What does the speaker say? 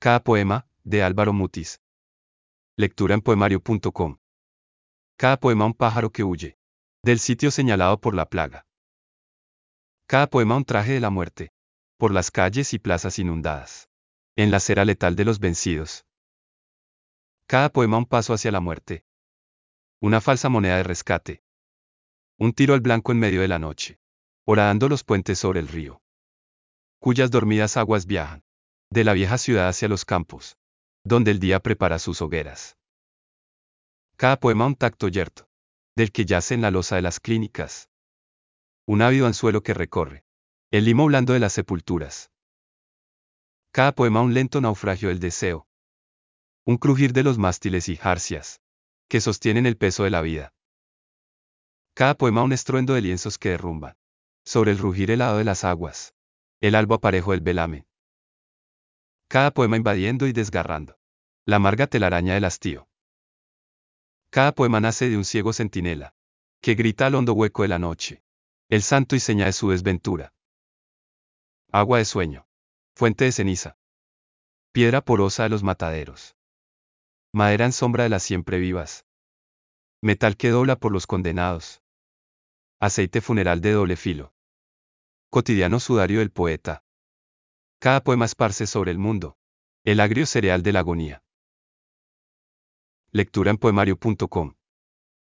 Cada poema, de Álvaro Mutis. Lectura en poemario.com. Cada poema un pájaro que huye. Del sitio señalado por la plaga. Cada poema un traje de la muerte. Por las calles y plazas inundadas. En la cera letal de los vencidos. Cada poema un paso hacia la muerte. Una falsa moneda de rescate. Un tiro al blanco en medio de la noche. Horadando los puentes sobre el río. Cuyas dormidas aguas viajan. De la vieja ciudad hacia los campos. Donde el día prepara sus hogueras. Cada poema un tacto yerto. Del que yace en la losa de las clínicas. Un ávido anzuelo que recorre. El limo blando de las sepulturas. Cada poema un lento naufragio del deseo. Un crujir de los mástiles y jarcias. Que sostienen el peso de la vida. Cada poema un estruendo de lienzos que derrumban. Sobre el rugir helado de las aguas. El albo aparejo del velamen. Cada poema invadiendo y desgarrando. La amarga telaraña del hastío. Cada poema nace de un ciego centinela. Que grita al hondo hueco de la noche. El santo y seña de su desventura. Agua de sueño. Fuente de ceniza. Piedra porosa de los mataderos. Madera en sombra de las siempre vivas. Metal que dobla por los condenados. Aceite funeral de doble filo. Cotidiano sudario del poeta. Cada poema esparce sobre el mundo. El agrio cereal de la agonía. Lectura en poemario.com.